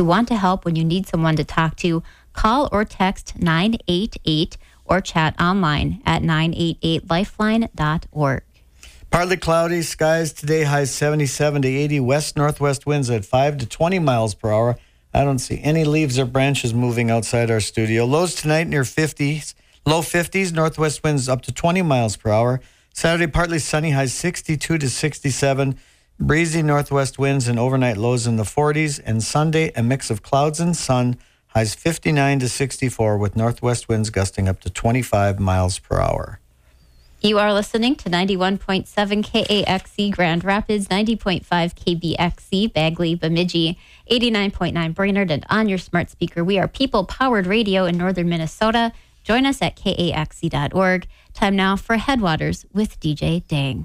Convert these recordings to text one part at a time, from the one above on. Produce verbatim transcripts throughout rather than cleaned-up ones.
who want to help when you need someone to talk to. Call or text nine eight eight or chat online at nine eight eight lifeline dot org. Partly cloudy skies today, highs seventy-seven to eighty, west-northwest winds at five to twenty miles per hour. I don't see any leaves or branches moving outside our studio. Lows tonight near fifties, low fifties, northwest winds up to twenty miles per hour. Saturday, partly sunny, highs sixty-two to sixty-seven, breezy northwest winds and overnight lows in the forties. And Sunday, a mix of clouds and sun, highs fifty-nine to sixty-four with northwest winds gusting up to twenty-five miles per hour. You are listening to ninety-one point seven K A X C Grand Rapids, ninety point five K B X C Bagley, Bemidji, eighty-nine point nine Brainerd, and on your smart speaker. We are people-powered radio in northern Minnesota. Join us at K A X C dot org. Time now for Headwaters with D J Dang.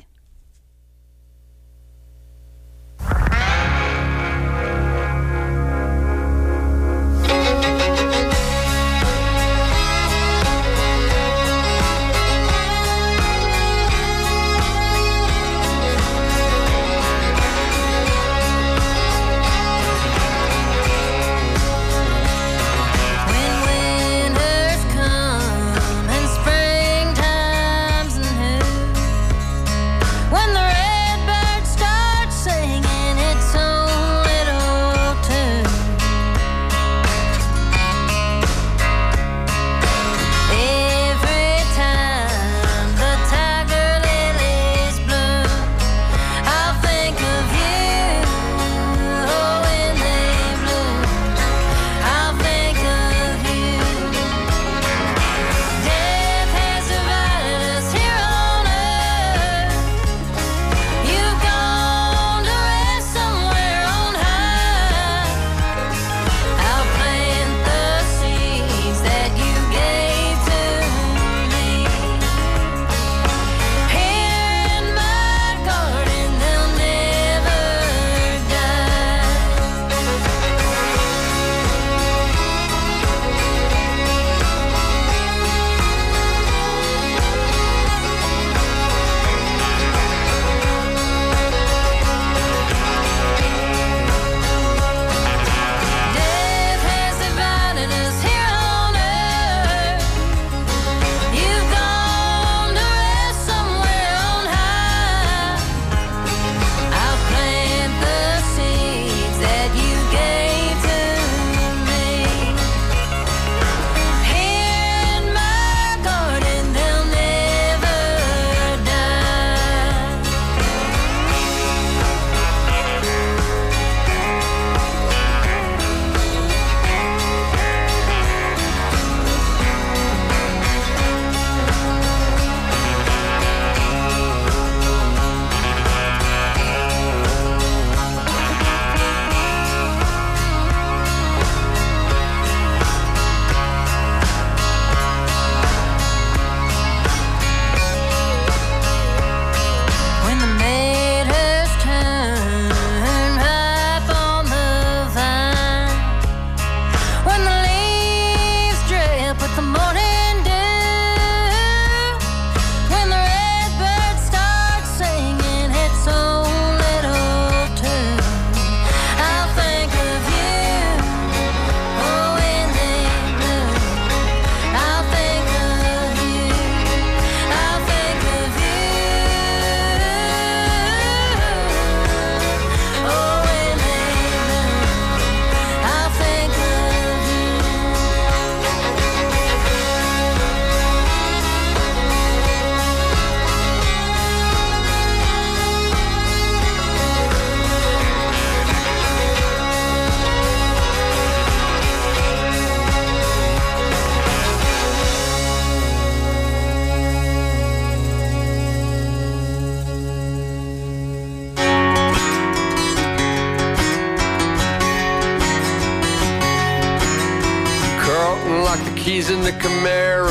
keys in the Camaro,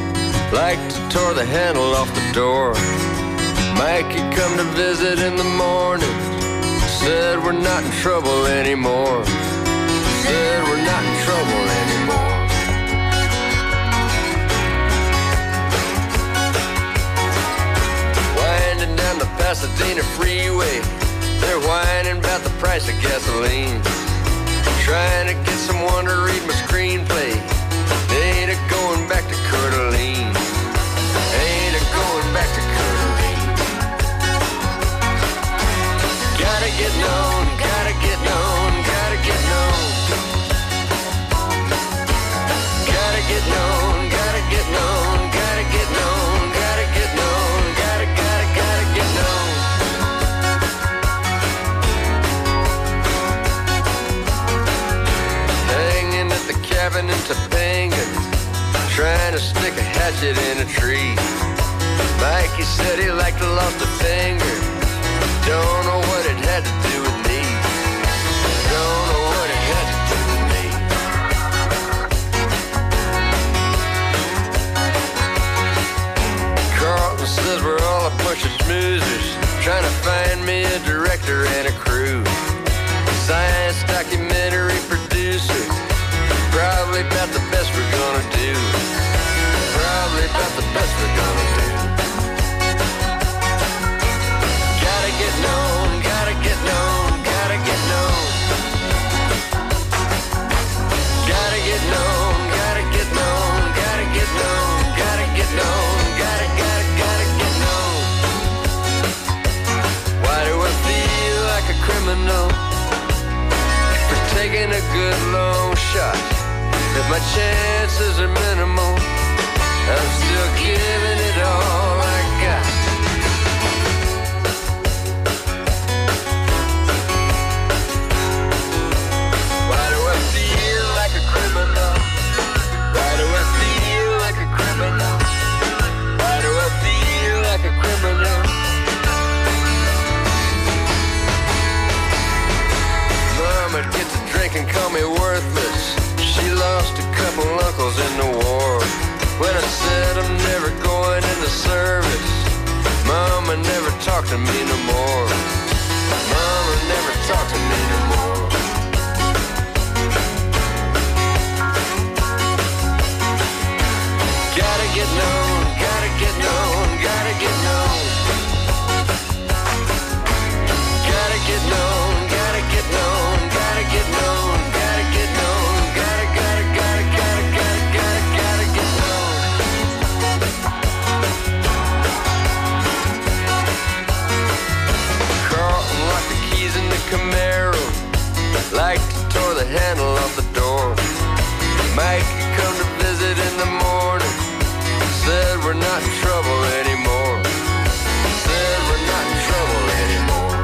like to tore the handle off the door. Mikey come to visit in the morning, said we're not in trouble anymore. Said we're not in trouble anymore. Winding down the Pasadena freeway, they're whining about the price of gasoline. trying to get someone to read my screenplay. Ain't a going back to Coeur d'Alene. Ain't a going back to Coeur d'Alene. Gotta get known, gotta get known, gotta get known. Gotta get known, gotta get known, gotta get known, gotta get known, gotta, gotta, gotta get known. Hanging at the cabin in Topanga, trying to stick a hatchet in a tree. Mikey said he liked to lost a finger. Don't know what it had to do with me. Don't know what it had to do with me. Carlton says we're all a bunch of snoozers, trying to find me a director and a crew. Science documentary producer, probably about the best we're gonna do. Probably about the best we're gonna do. Gotta get known, gotta get known, gotta get known. Gotta get known, gotta get known, gotta get known, gotta get known, gotta, gotta, gotta get known. Why do I feel like a criminal for taking a good long shot? If my chances are minimal, I'm still giving it all I got. Why do I feel like a criminal? Why do I feel like a criminal? Why do I feel like a criminal? Mama gets a drink and call me worthless. She lost a couple uncles in the war. When I said I'm never going into service, Mama never talked to me no more. Mama never talked to me no more. Gotta get known, gotta get known, gotta get known. Gotta get known, gotta get known, gotta get known, gotta get known, gotta, gotta, gotta, gotta, gotta, gotta, gotta get known. Carlton locked the keys in the Camaro, like to tore the handle off the door. Mike could come to visit in the morning, said we're not in trouble anymore. Said we're not in trouble anymore.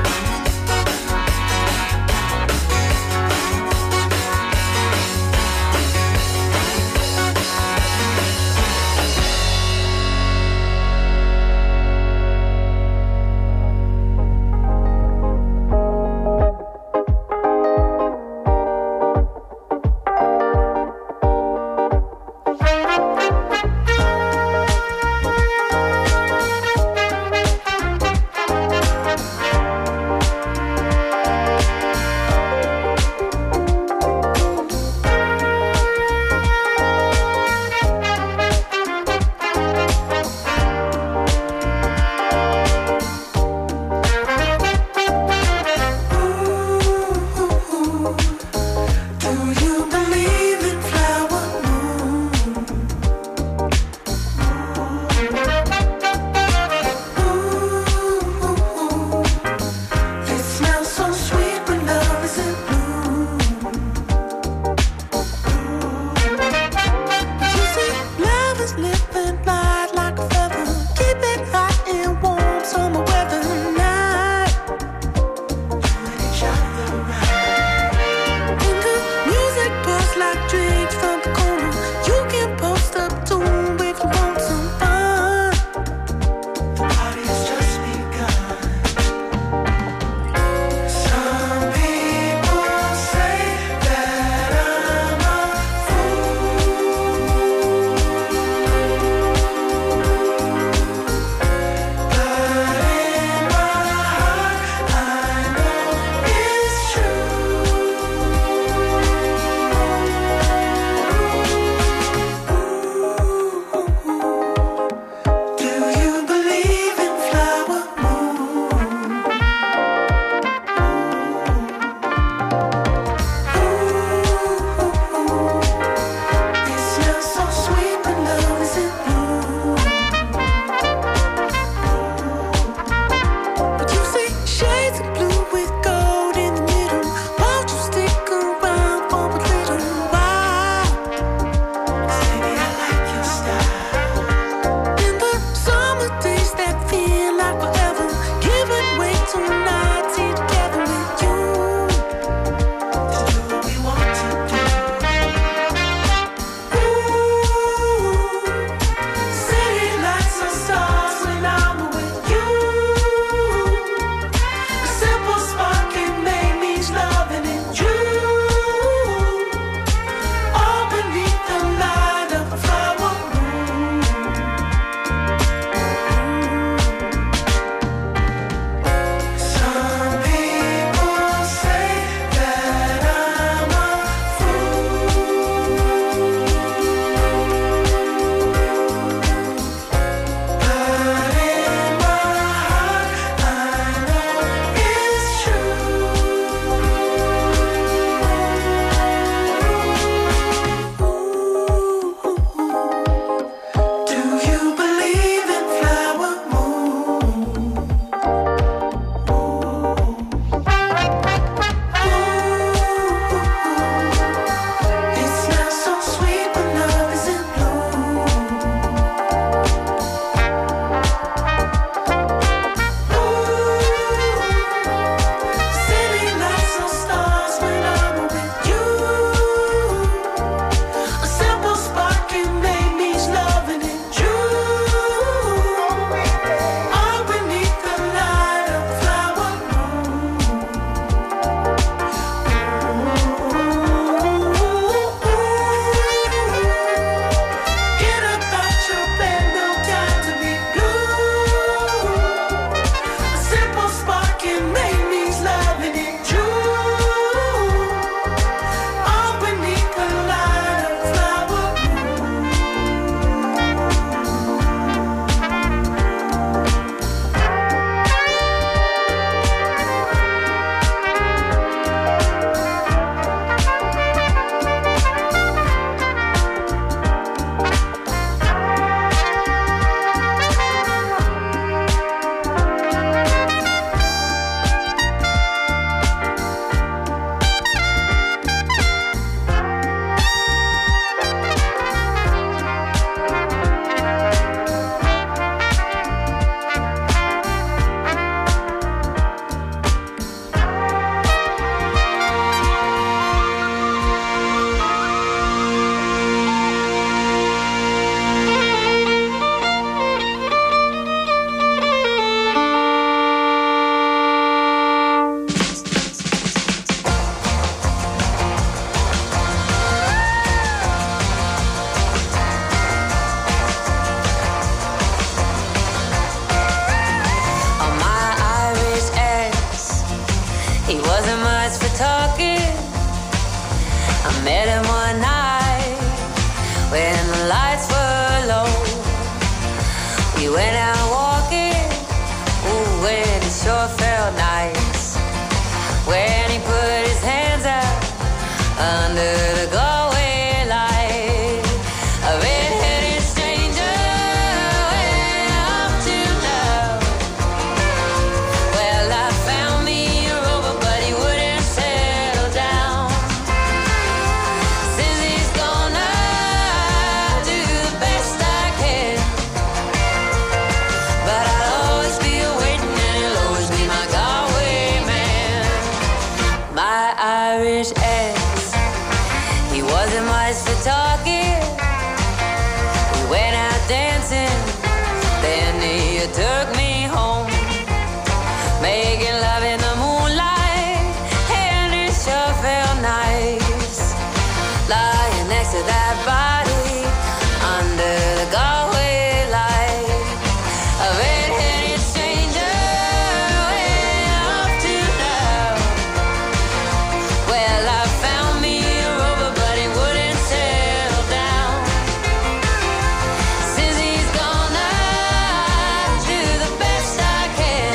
Irish ex. He wasn't much for talking. We went out dancing, then he took me home, making love in the moonlight, and it sure felt nice, lying next to that body under the Galway light. A red-headed stranger way up to now. Well, I found me a rover, but he wouldn't settle down. Since he's gone, I do the best I can,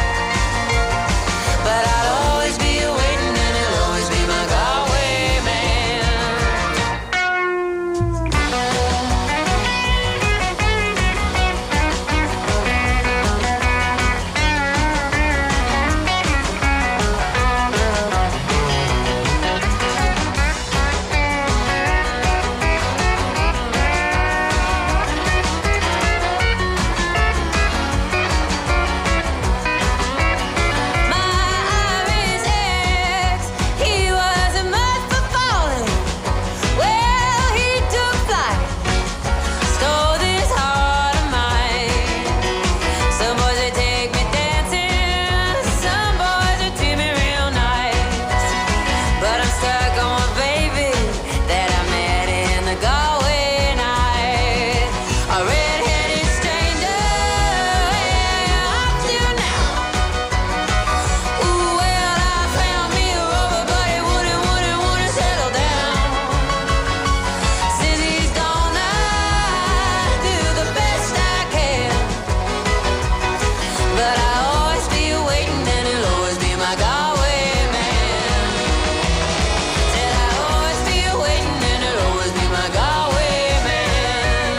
but I'll always be waiting, and he'll always be my Galway man. My Irish ex, he wasn't much for falling. Well, he took flight, stole this heart of mine. Some boys they take me dancing, some boys they treat me real nice, but I'm stuck on one baby that I met in the Galway night. A red-headed stranger, yeah, up to now. Ooh, well, I found me a rover, but he wouldn't, wouldn't, wouldn't settle down. Since he's gone, I do the best I can, but I'll always be waiting, and he'll always be my Galway man. Said I'll always be waiting, and he'll always be my Galway man.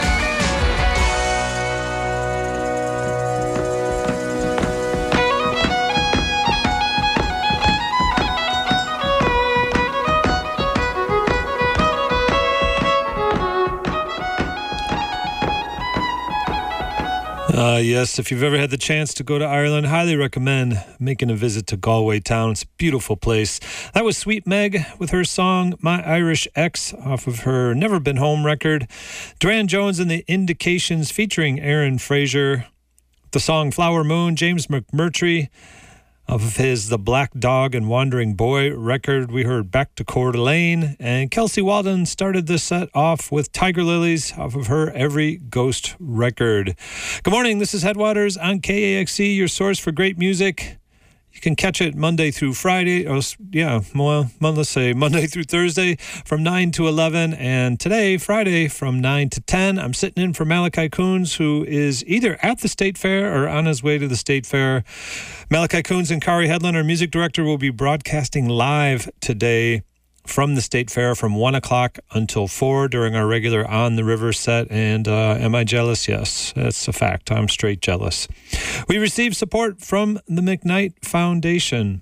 Uh, yes, if you've ever had the chance to go to Ireland, highly recommend making a visit to Galway town. It's a beautiful place. That was Sweet Meg with her song My Irish Ex off of her Never Been Home record. Duran Jones and the Indications featuring Aaron Fraser. The song Flower Moon, James McMurtry off of his The Black Dog and Wandering Boy record. We heard Back to Coeur d'Alene, and Kelsey Walden started this set off with Tiger Lilies off of her Every Ghost record. Good morning, this is Headwaters on K A X E, your source for great music. You can catch it Monday through Friday, or yeah, well, let's say Monday through Thursday from nine to eleven, and today, Friday, from nine to ten. I'm sitting in for Malachi Coons, who is either at the State Fair or on his way to the State Fair. Malachi Coons and Kari Hedlund, our music director, will be broadcasting live today from the State Fair from one o'clock until four during our regular On the River set. And uh, am I jealous? Yes, that's a fact. I'm straight jealous. We received support from the McKnight Foundation.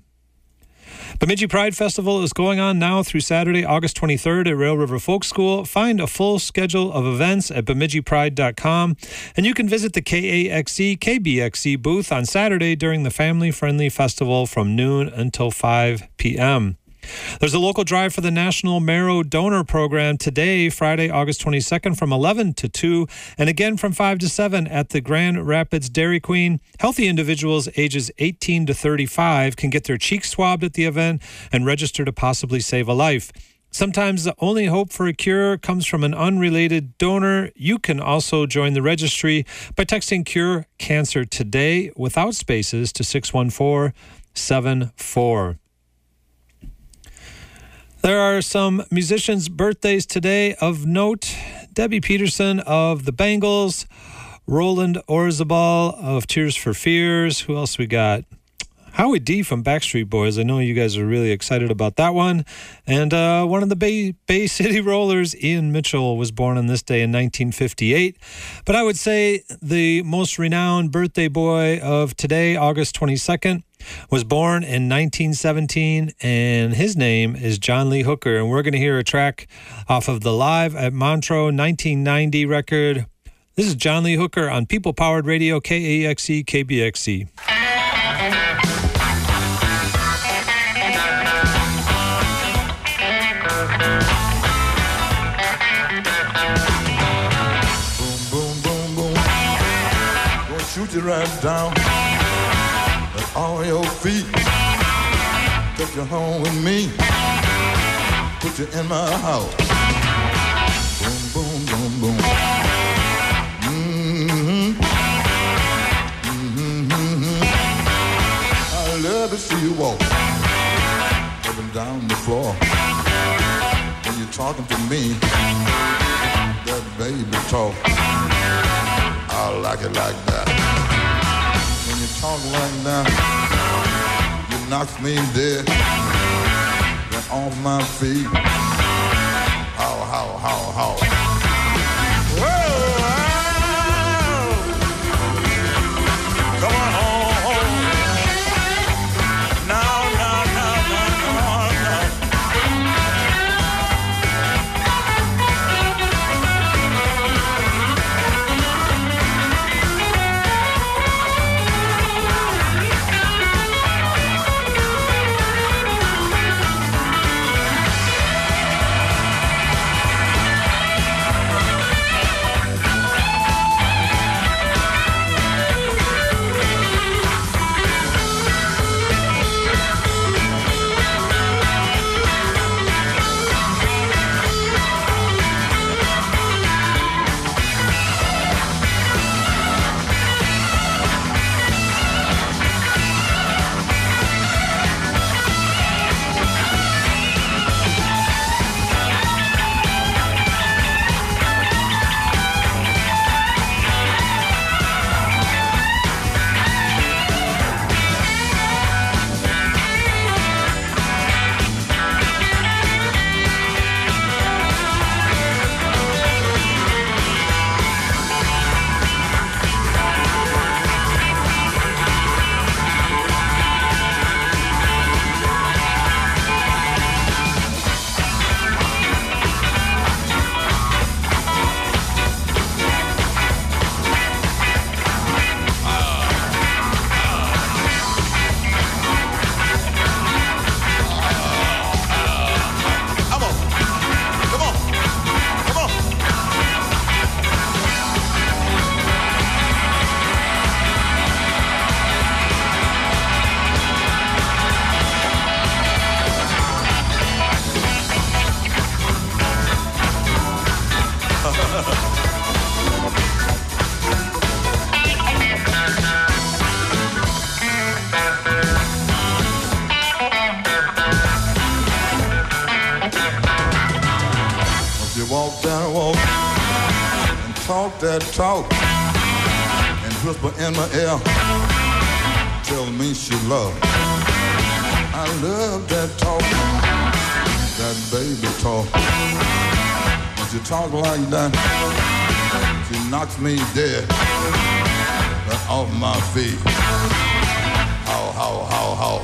Bemidji Pride Festival is going on now through Saturday, August twenty-third at Rail River Folk School. Find a full schedule of events at bemidji pride dot com. And you can visit the K A X E, K B X E booth on Saturday during the family-friendly festival from noon until five p.m. There's a local drive for the National Marrow Donor Program today, Friday, August twenty-second, from eleven to two, and again from five to seven at the Grand Rapids Dairy Queen. Healthy individuals ages eighteen to thirty-five can get their cheeks swabbed at the event and register to possibly save a life. Sometimes the only hope for a cure comes from an unrelated donor. You can also join the registry by texting Cure Cancer today without spaces to six one four seven four. There are some musicians' birthdays today of note. Debbie Peterson of the Bangles, Roland Orzabal of Tears for Fears. Who else we got? Howie D from Backstreet Boys. I know you guys are really excited about that one. And uh, one of the Bay, Bay City Rollers, Ian Mitchell, was born on this day in nineteen fifty-eight. But I would say the most renowned birthday boy of today, August twenty-second, was born in nineteen seventeen, and his name is John Lee Hooker. And we're going to hear a track off of the Live at Montreux nineteen ninety record. This is John Lee Hooker on People Powered Radio, K A X E, K B X E. you right down at all your feet. Take you home with me. Put you in my house. Boom, boom, boom, boom. Mm-hmm. Mm-hmm, mm-hmm. I love to see you walk up and down the floor. When you're talking to me, that baby talk, I like it like that. When you talk like that, you knock me dead. Then off my feet. How, how, how, how. Whoa, come on home. Now, now, now, now, now, now. Walk that walk and talk that talk and whisper in my ear, tell me she love. I love that talk, that baby talk. When she talk like that, she knocks me dead right off my feet. How, how, how, how.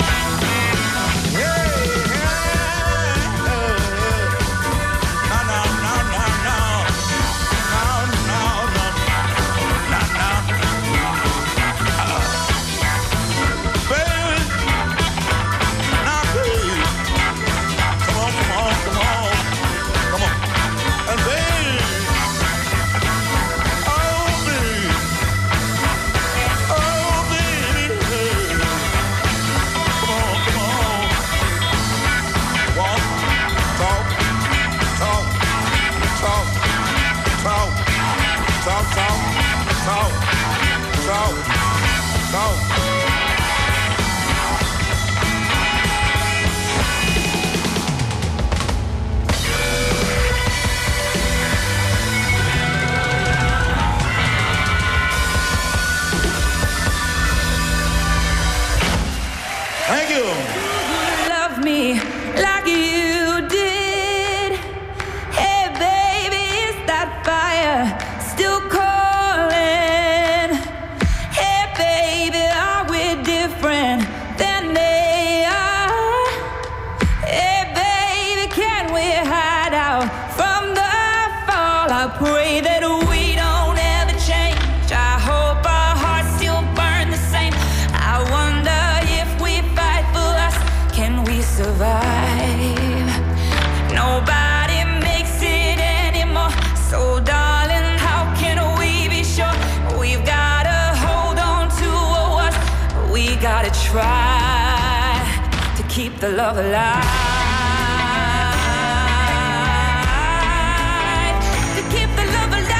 Thank you. Love me like you did. Hey, baby, is that fire still calling? Hey, baby, I try to keep the love alive. To keep the love alive.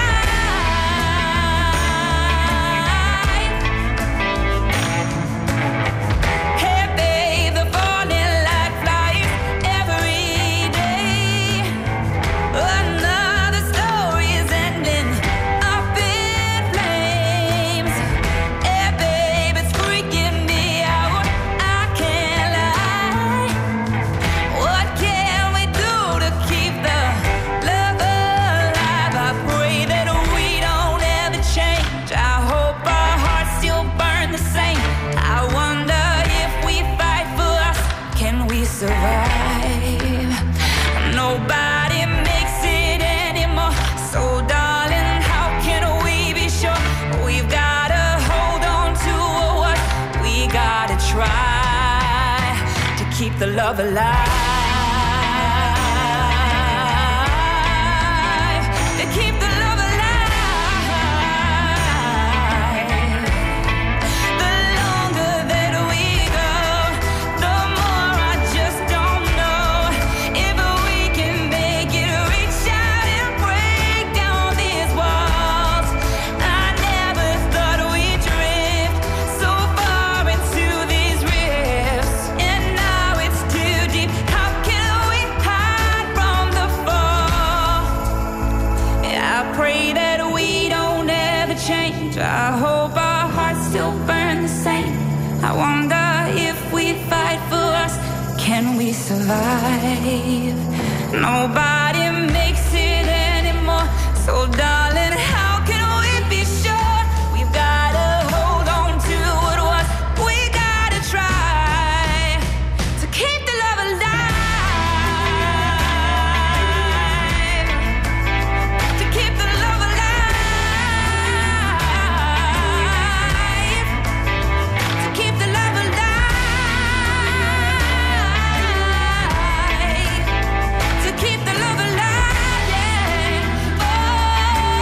Hey babe, they're falling like flies every day. Another story is ending up in flames. Hey babe, it's freaking me out, I can't lie. What can we do to keep the love alive? I pray that we don't ever change. I hope our hearts still burn the same. I wonder if we fight for us, can we survive? Nobody makes it anymore, so darling, how can we be sure? We've gotta hold on to what we gotta try to keep the love alive. To keep the love alive. The longer that we go, the more I just don't know if we can make it, reach out and break down these walls. I never thought we'd drift so far into these rifts, and now it's too deep. How can we hide from the fall? Yeah, I pray that we don't ever change. I hope our hearts still burn the same. I wonder if we fight for us, can we survive? Nobody makes it anymore, so darling, how can we be sure? We've gotta hold on to what was. We gotta try to keep the love alive. To keep the love alive. To keep the love alive. To keep the love alive, yeah. Oh,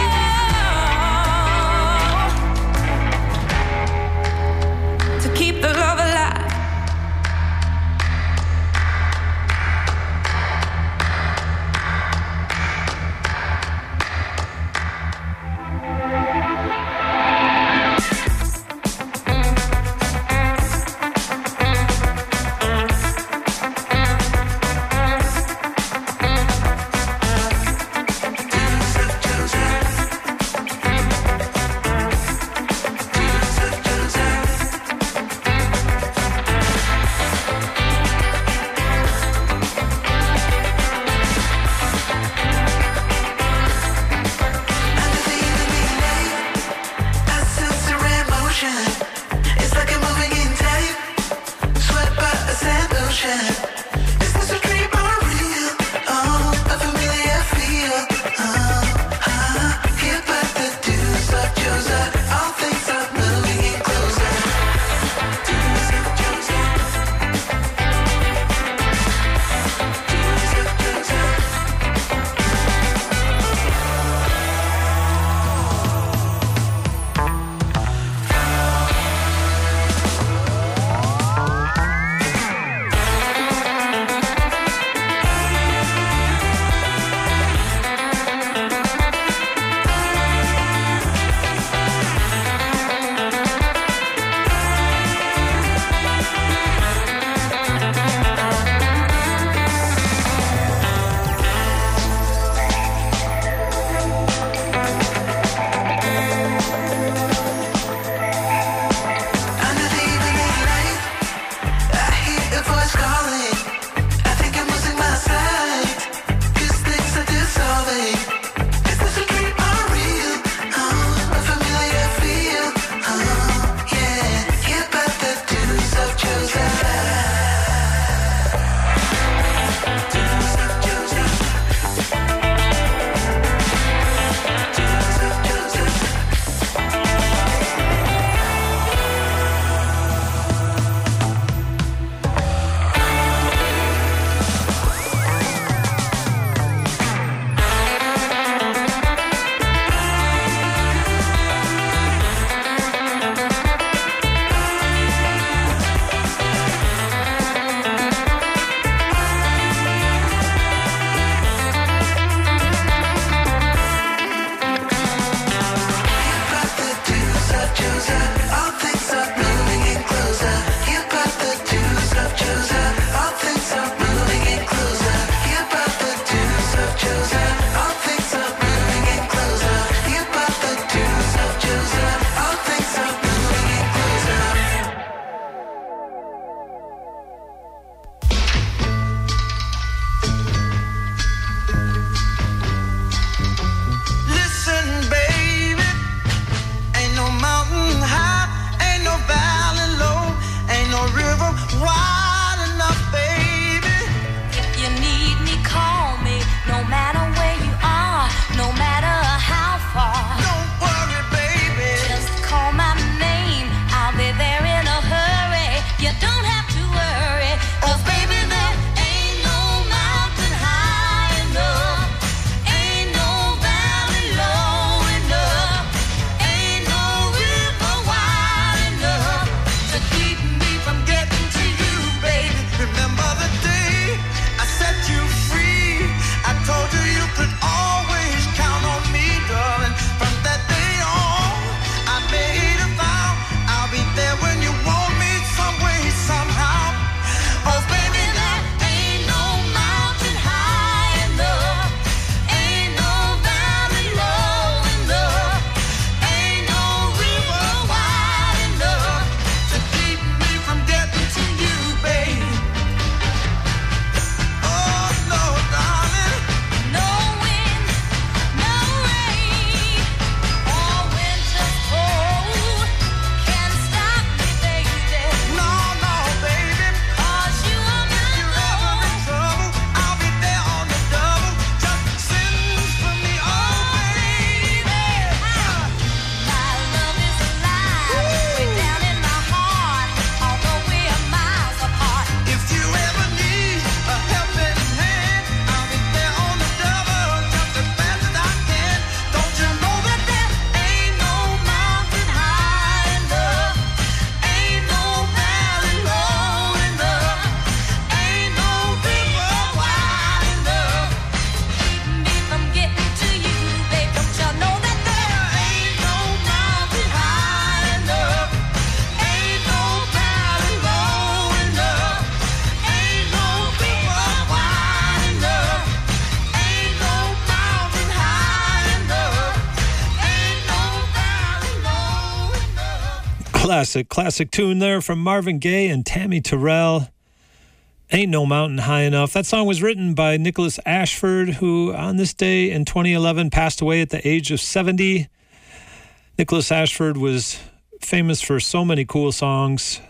Classic, classic tune there from Marvin Gaye and Tammy Terrell. Ain't No Mountain High Enough. That song was written by Nicholas Ashford, who on this day in twenty eleven passed away at the age of seventy. Nicholas Ashford was famous for so many cool songs.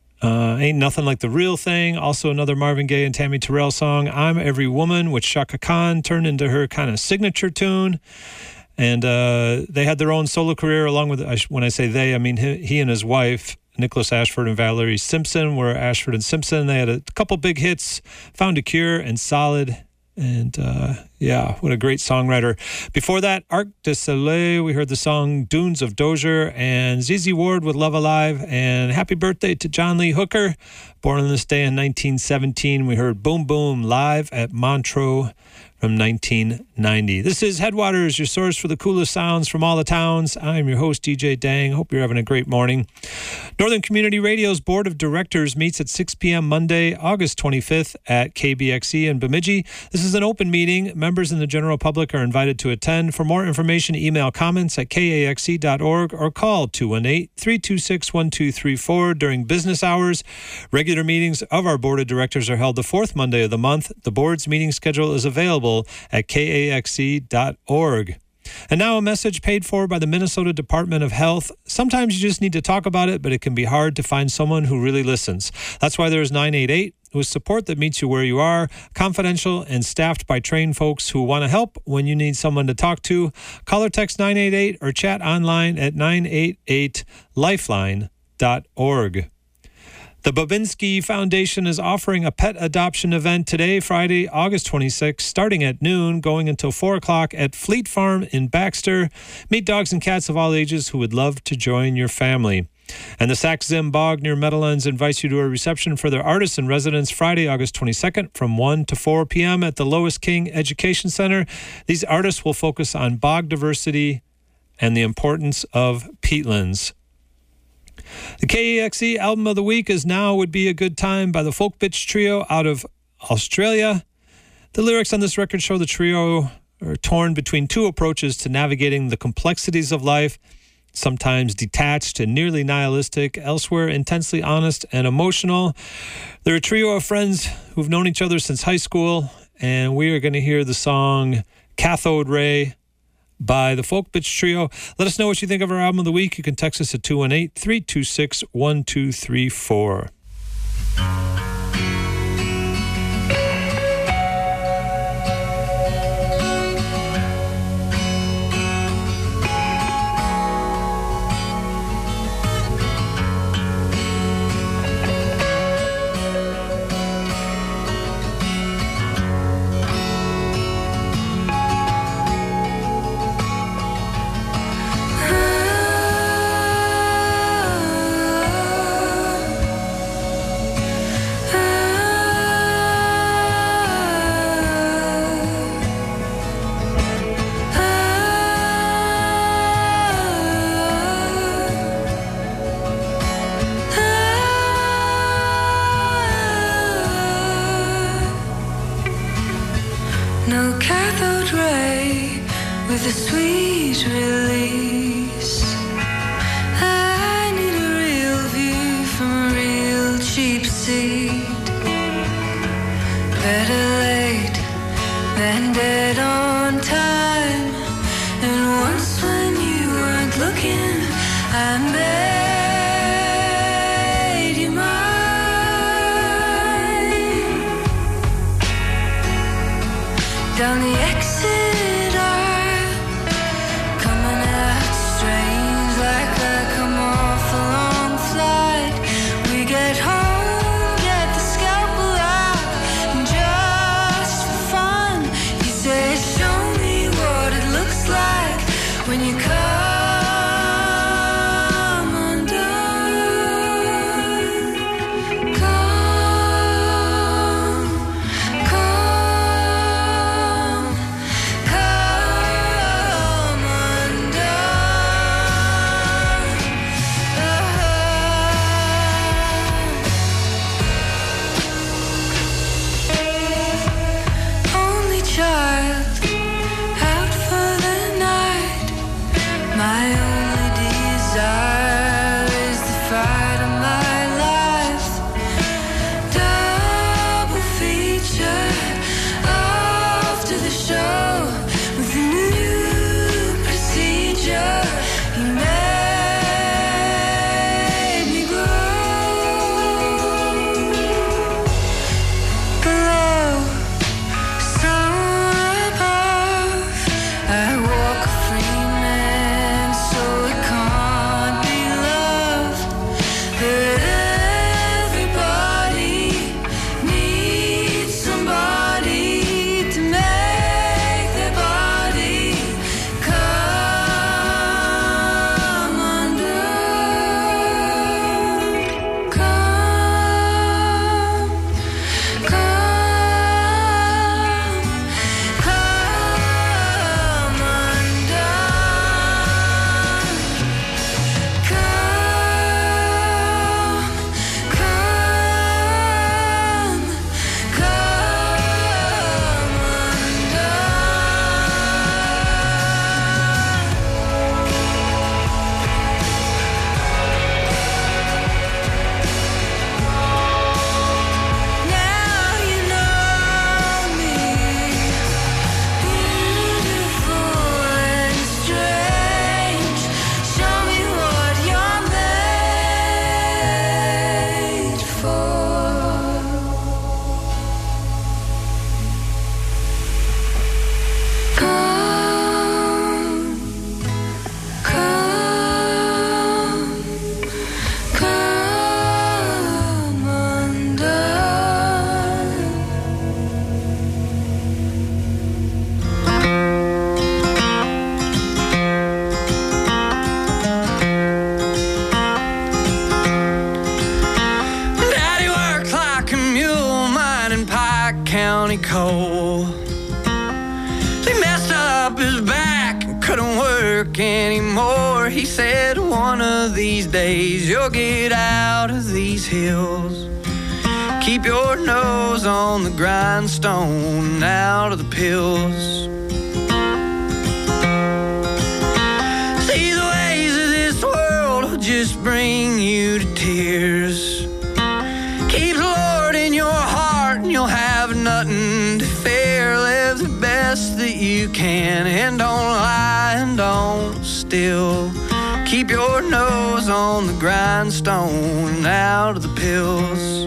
Uh, Ain't Nothing Like the Real Thing, also another Marvin Gaye and Tammy Terrell song. I'm Every Woman, which Chaka Khan turned into her kind of signature tune. And uh, they had their own solo career along with, when I say they, I mean he, he and his wife, Nicholas Ashford and Valerie Simpson, were Ashford and Simpson. They had a couple big hits, Found a Cure and Solid. And uh, yeah, what a great songwriter. Before that, Arc de Soleil, we heard the song Dunes of Dozier, and Z Z Ward with Love Alive. And happy birthday to John Lee Hooker, born on this day in nineteen seventeen. We heard Boom Boom live at Montreux from nineteen ninety. This is Headwaters, your source for the coolest sounds from all the towns. I'm your host, D J Dang. Hope you're having a great morning. Northern Community Radio's Board of Directors meets at six p.m. Monday, August twenty-fifth at K B X E in Bemidji. This is an open meeting. Members and the general public are invited to attend. For more information, email comments at K A X E dot org or call two one eight, three two six, one two three four during business hours. Regular meetings of our Board of Directors are held the fourth Monday of the month. The board's meeting schedule is available at K A X E dot org. And now a message paid for by the Minnesota Department of Health. Sometimes you just need to talk about it, but it can be hard to find someone who really listens. That's why there's nine eight eight, with support that meets you where you are, confidential and staffed by trained folks who want to help when you need someone to talk to. Call or text nine eight eight or chat online at nine eight eight lifeline dot org. The Babinski Foundation is offering a pet adoption event today, Friday, August twenty-sixth, starting at noon, going until four o'clock at Fleet Farm in Baxter. Meet dogs and cats of all ages who would love to join your family. And the Sac Zim Bog near Meadowlands invites you to a reception for their artists in residence Friday, August twenty-second from one to four p.m. at the Lois King Education Center. These artists will focus on bog diversity and the importance of peatlands. The K A X E album of the week is Now Would Be a Good Time by the Folk Bitch Trio out of Australia. The lyrics on this record show the trio are torn between two approaches to navigating the complexities of life, sometimes detached and nearly nihilistic, elsewhere intensely honest and emotional. They're a trio of friends who've known each other since high school, and we are going to hear the song Cathode Ray by the Folk Bitch Trio. Let us know what you think of our album of the week. You can text us at two one eight, three two six, one two three four. No cathode ray with a sweet release. I need a real view from a real cheap seat. Better late than dead on time. And once when you weren't looking, I made you mine. Down the exit aisle, coming out strange like I come off a long flight. We get home, get the scalpel out, and just for fun, you say, show me what it looks like when you come undone. Come, come, come undone. Only child out for the night, hill. He messed up his back and couldn't work anymore. He said, one of these days you'll get out of these hills. Keep your nose on the grindstone and out of the pills. See, the ways of this world will just bring you to tears. Keep the Lord in your heart and you'll have nothing to fear. Live the best that you can and don't lie and don't steal. Keep your nose on the grindstone and out of the pills.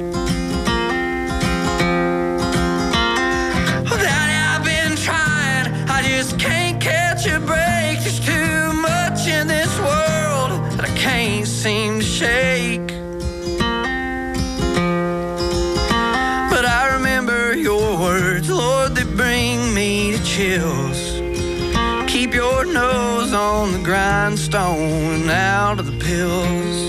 I just can't catch a break. There's too much in this world that I can't seem to shake. But I remember your words, Lord, they bring me to chills. Keep your nose on the grindstone and out of the pills.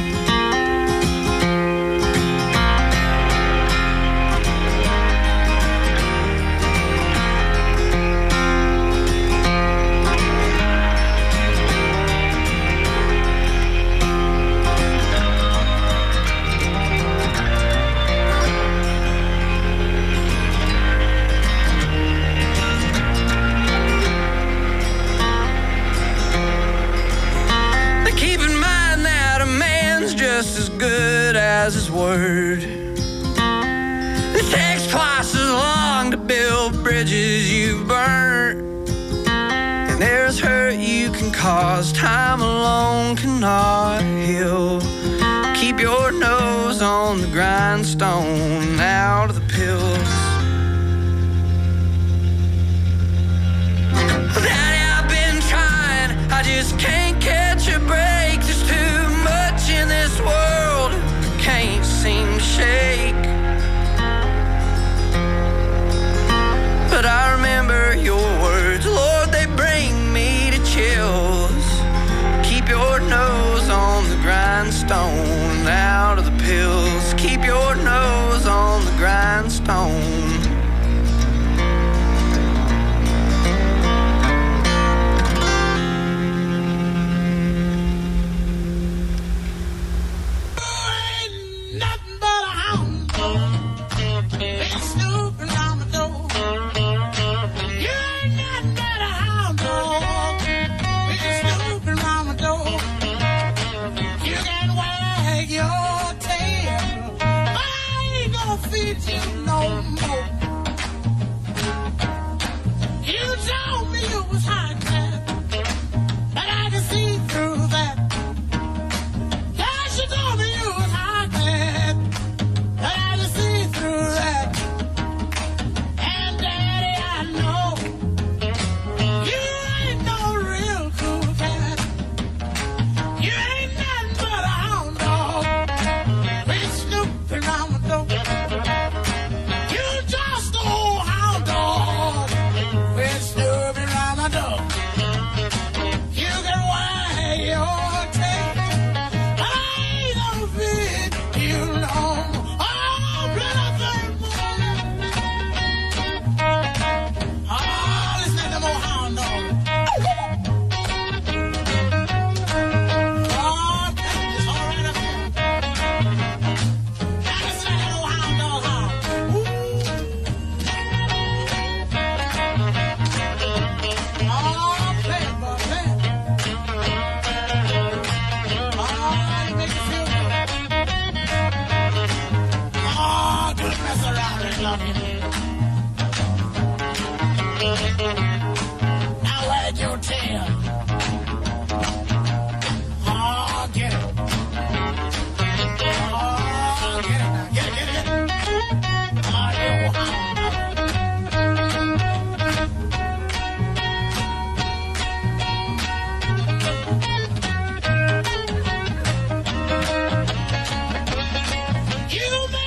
Just as good as his word. It takes twice as long to build bridges you've burnt. And there's hurt you can cause, time alone cannot heal. Keep your nose on the grindstone, out of the pills. Daddy, I've been trying, I just can't catch a break. There's too much in this world, can't seem to shake. But I remember your words, Lord, they bring me to chills. Keep your nose on the grindstone, out of the pills. Keep your nose on the grindstone.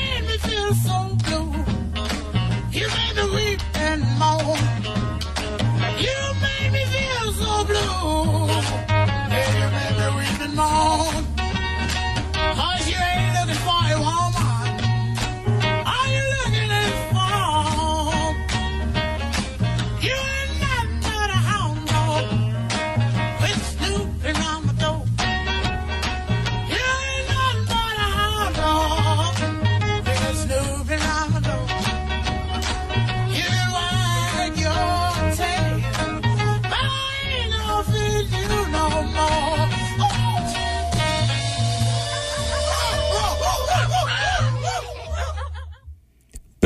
So blue, you made me weep and moan.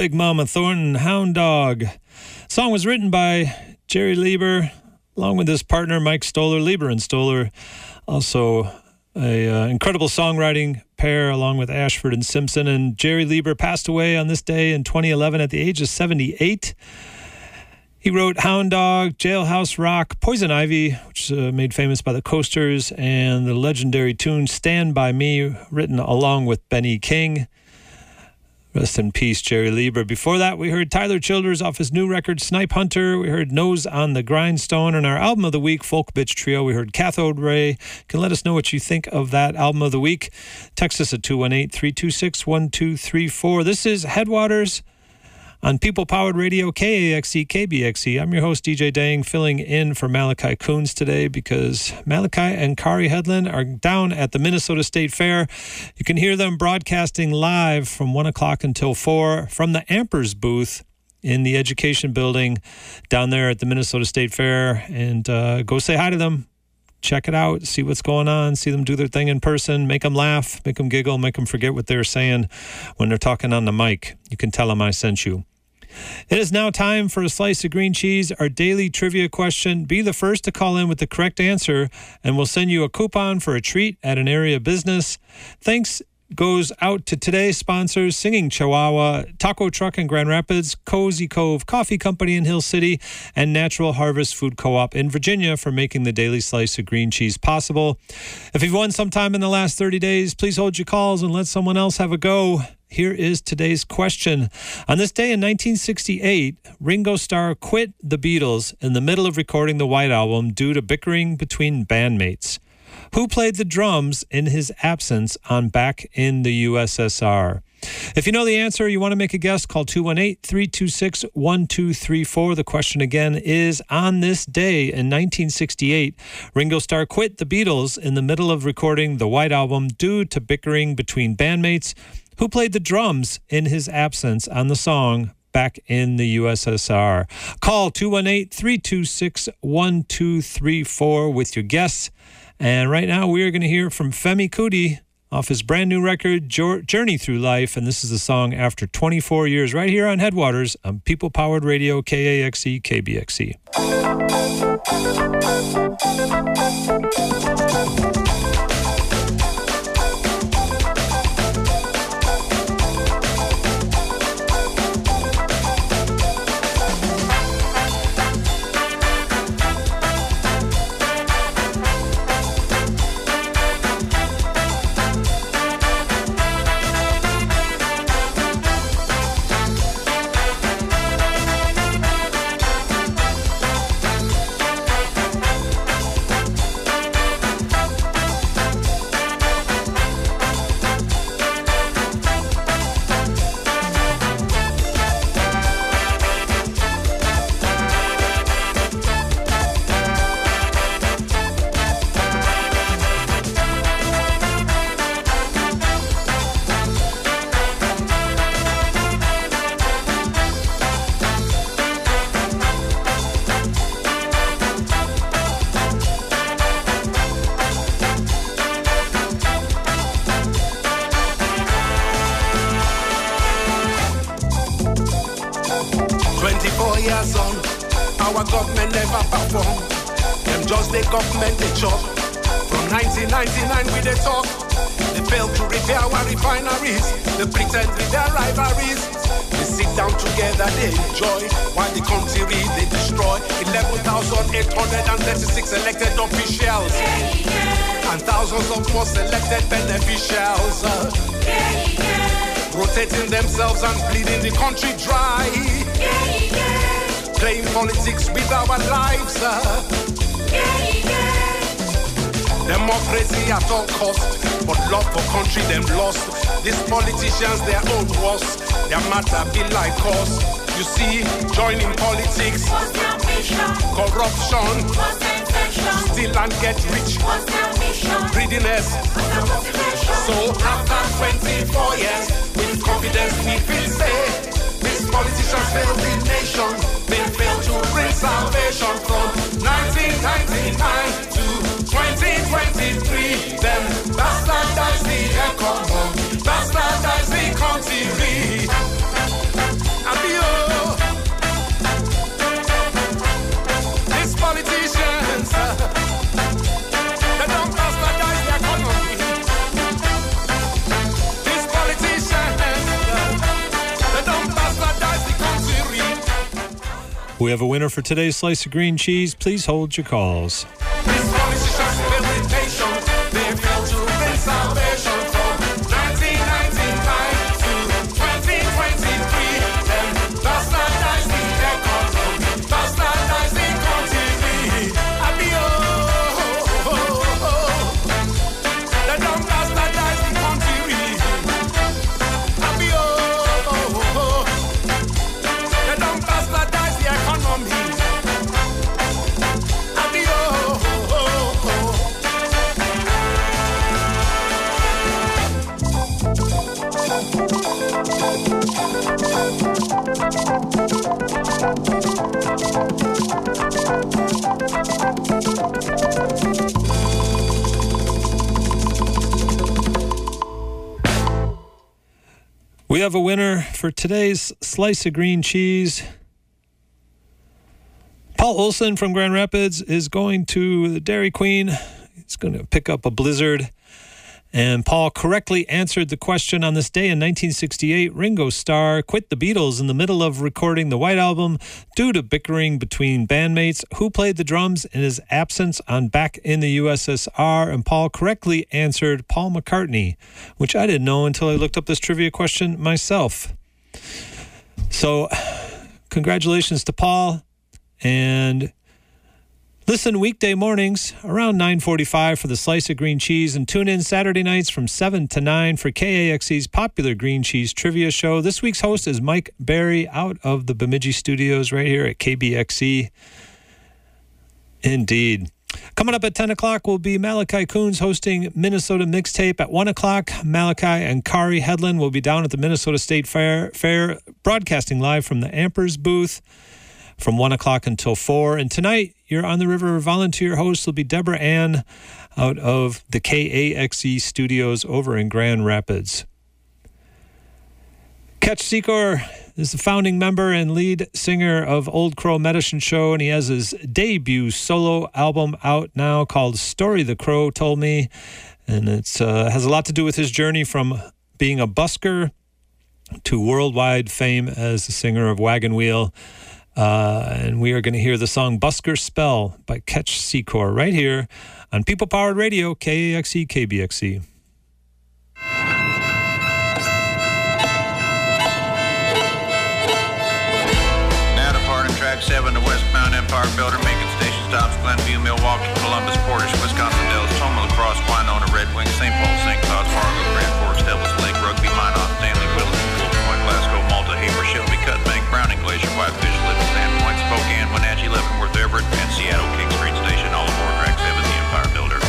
Big Mama Thornton, Hound Dog. Song was written by Jerry Lieber, along with his partner Mike Stoller. Lieber and Stoller, also a uh, incredible songwriting pair, along with Ashford and Simpson. And Jerry Lieber passed away on this day in twenty eleven at the age of seventy-eight. He wrote Hound Dog, Jailhouse Rock, Poison Ivy, which is uh, made famous by the Coasters, and the legendary tune Stand By Me, written along with Benny King. Rest in peace, Jerry Lieber. Before that, we heard Tyler Childers off his new record, Snipe Hunter. We heard Nose on the Grindstone. And our album of the week, Folk Bitch Trio, we heard Cathode Ray. You can let us know what you think of that album of the week. Text us at two one eight, three two six, one two three four. This is Headwaters on People Powered Radio, K A X E, K B X E. I'm your host, D J Dang, filling in for Malachi Coons today because Malachi and Kari Hedlund are down at the Minnesota State Fair. You can hear them broadcasting live from one o'clock until four from the Ampers booth in the Education Building down there at the Minnesota State Fair. And uh, go say hi to them. Check it out, see what's going on, see them do their thing in person, make them laugh, make them giggle, make them forget what they're saying when they're talking on the mic. You can tell them I sent you. It is now time for a slice of green cheese, our daily trivia question. Be the first to call in with the correct answer, and we'll send you a coupon for a treat at an area business. Thanks goes out to today's sponsors, Singing Chihuahua, Taco Truck in Grand Rapids, Cozy Cove Coffee Company in Hill City, and Natural Harvest Food Co-op in Virginia for making the daily slice of green cheese possible. If you've won sometime in the last thirty days, please hold your calls and let someone else have a go. Here is today's question. On this day in nineteen sixty-eight, Ringo Starr quit the Beatles in the middle of recording the White Album due to bickering between bandmates. Who played the drums in his absence on Back in the U S S R? If you know the answer, you want to make a guess, call two one eight, three two six, one two three four. The question again is, on this day in nineteen sixty-eight, Ringo Starr quit the Beatles in the middle of recording the White Album due to bickering between bandmates. Who played the drums in his absence on the song Back in the U S S R? Call two one eight, three two six, one two three four with your guess. And right now we are going to hear from Femi Kuti off his brand new record, Journey Through Life. And this is the song After twenty-four years, right here on Headwaters on People Powered Radio, K A X E, K B X E. Rotating themselves and bleeding the country dry. Yeah, yeah. Playing politics with our lives. Uh. Yeah, yeah. Democracy at all cost, but love for country them lost. These politicians their own worst. Their matter be like us. You see, joining politics, what's their mission? Corruption, what's their intention? Steal and get rich, what's their mission? Greediness, what's their motivation? So after twenty-four years, with confidence we feel say these politicians fail the nation. They fail to bring salvation from nineteen ninety-nine to twenty twenty-three. Them bastardize the economy, bastardize the country. We have a winner for today's slice of green cheese. Please hold your calls. This promise is just meditation. They feel to bring salvation from nineteen ninety-nine to twenty twenty-three. And that's not nice, the economy. That's not nice, the country. I be oh, oh, oh. The dumb that's not nice, the country. I be oh, oh, oh. The dumb that's not nice, the economy. I be oh, oh, oh. We have a winner for today's slice of green cheese. Paul Olson from Grand Rapids is going to the Dairy Queen. He's going to pick up a Blizzard. And Paul correctly answered the question. On this day in nineteen sixty-eight, Ringo Starr quit the Beatles in the middle of recording the White Album due to bickering between bandmates. Who played the drums in his absence on Back in the U S S R? And Paul correctly answered Paul McCartney, which I didn't know until I looked up this trivia question myself. So, congratulations to Paul. And listen weekday mornings around nine forty-five for the Slice of Green Cheese, and tune in Saturday nights from seven to nine for K A X E's popular green cheese trivia show. This week's host is Mike Barry out of the Bemidji studios right here at K B X E. Indeed. Coming up at ten o'clock will be Malachi Coons hosting Minnesota Mixtape. At one o'clock, Malachi and Kari Hedlund will be down at the Minnesota State Fair, Fair broadcasting live from the Ampers booth from one o'clock until four. And tonight, your On the River volunteer host will be Deborah Ann out of the K A X E studios over in Grand Rapids. Ketch Secor is the founding member and lead singer of Old Crow Medicine Show, and he has his debut solo album out now called Story the Crow Told Me. And it uh, has a lot to do with his journey from being a busker to worldwide fame as the singer of Wagon Wheel. Uh, and we are going to hear the song Busker Spell by Ketch Secor right here on People Powered Radio, K A X E, K B X E. Now departing track seven, the westbound Empire Builder, making station stops Glenview, Milwaukee, Columbus, Portage, Wisconsin Dells, Toma, La Crosse, Winona, Red Wing, Saint Paul, Saint Cloud, Fargo, Grand Forks, Devils Lake, Rugby, Minot, Stanley, Willis, Wolf Point, Glasgow, Malta, Haber, Shelby, Cut Bank, Browning, Glacier, Whitefish, Livingston, Point, Spokane, Wenatchee, Leavenworth, Everett, and Seattle, King Street Station, all aboard track seven, the Empire Builder.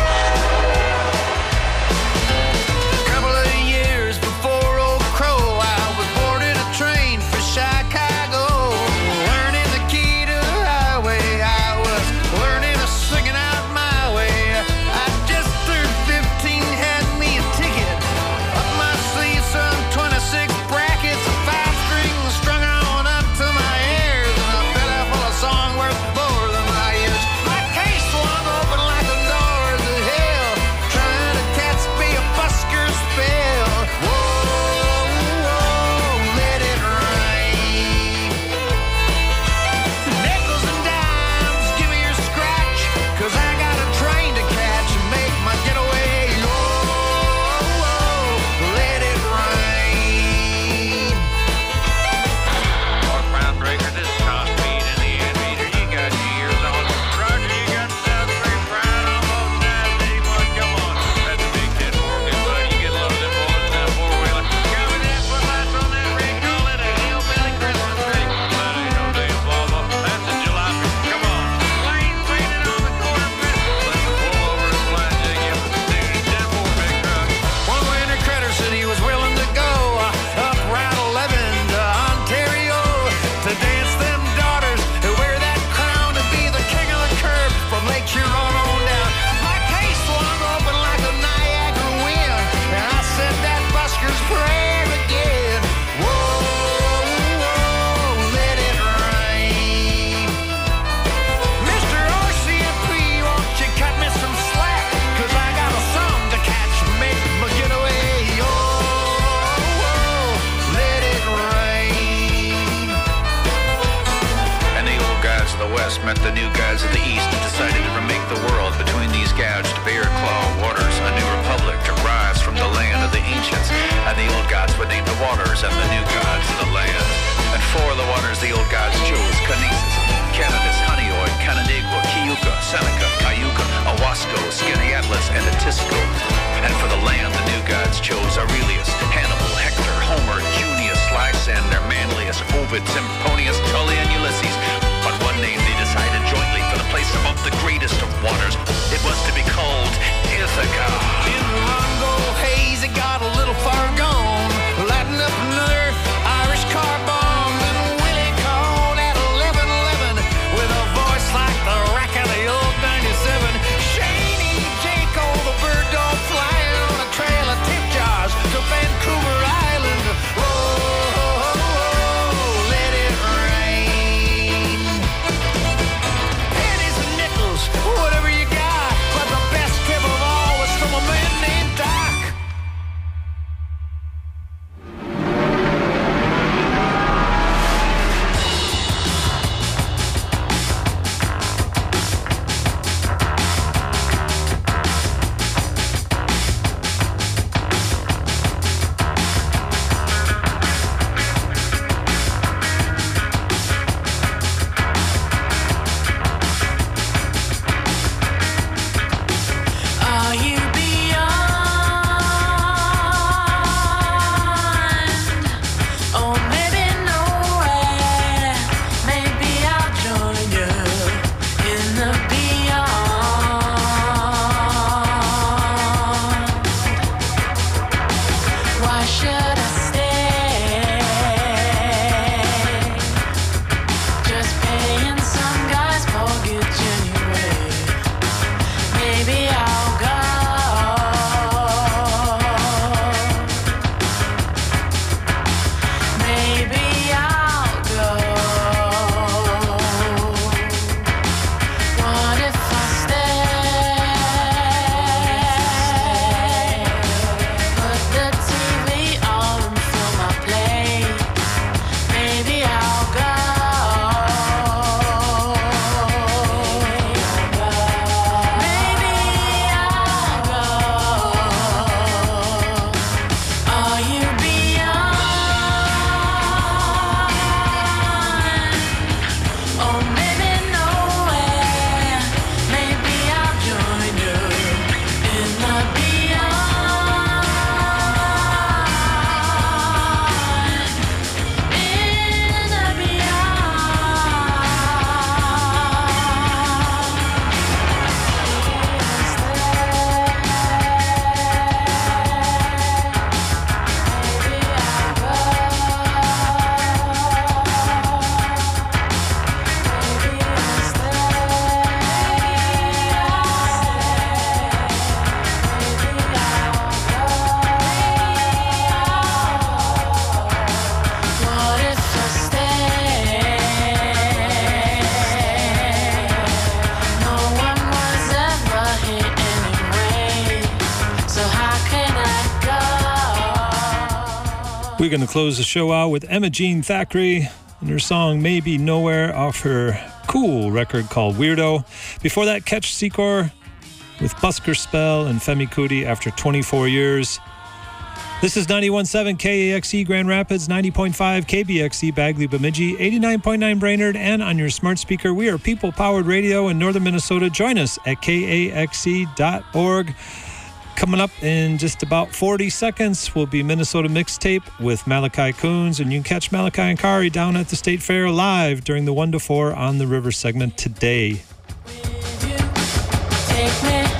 Couple of years before Old Crow, I was boarding a train for Chicago. Learning the key to the highway, I was learning to singing out my way. west met the new gods of the east and decided to remake the world. Between these gouged bear claw waters, a new republic to rise from the land of the ancients. And the old gods would name the waters and the new gods of the land. And for the waters the old gods chose Kinesis, Canadus, Honeyoi, Canandaigua, Kiuka, Seneca, Cayuga, Owasco, Skinny Atlas, and Atisco. And for the land the new gods chose Aurelius, Hannibal, Hector, Homer, Junius, Lysander, their manliest, Ovid, Sempronius, Tully, and Ulysses. But one name they decided jointly for the place above the greatest of waters. It was to be called Ithaca. In Rongo Haze, it got a little far gone, lighting up another Irish car bomb. And Willie called at eleven eleven with a voice like the rack of the old ninety-seven. Shaney Jaco, the bird dog flying on a trail of tip jars to Vancouver Island. Whoa, let it rain. Pennies and nickels, whatever you got, but the best gift of all was from a man named Doc. Are you beyond? Or maybe nowhere. Maybe I'll join you in the beyond. Why should I stay? Just paying some guy's mortgage anyway. Maybe I'll go. Maybe I'll go. What if I stay? Put the T V on and fill my plate. Maybe I'll go. Maybe I'll go. Are you beyond? Or maybe nowhere. Maybe I'll join you in the beyond. In the What if I stay? No one was ever here anyway. So how can I go? We're going to close the show out with Emma Jean Thackeray and her song Maybe Nowhere off her cool record called Weirdo. Before that, Catch Secor with Busker Spell and Femi Kuti after twenty-four years. This is ninety-one point seven K A X E Grand Rapids, ninety point five K B X E Bagley Bemidji, eighty-nine point nine Brainerd, and on your smart speaker. We are people-powered radio in northern Minnesota. Join us at K A X E dot org. Coming up in just about forty seconds will be Minnesota Mixtape with Malachi Coons, and you can catch Malachi and Kari down at the State Fair live during the one to four on the River segment today. Take me